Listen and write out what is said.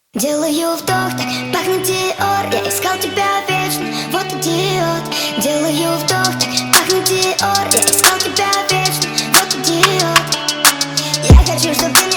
Делаю вдох, так пахнет Диор. Я искал тебя вечно, вот идиот. Делаю вдох, так пахнет Диор. Я искал тебя вечно, вот идиот. Я хочу, чтобы ты мне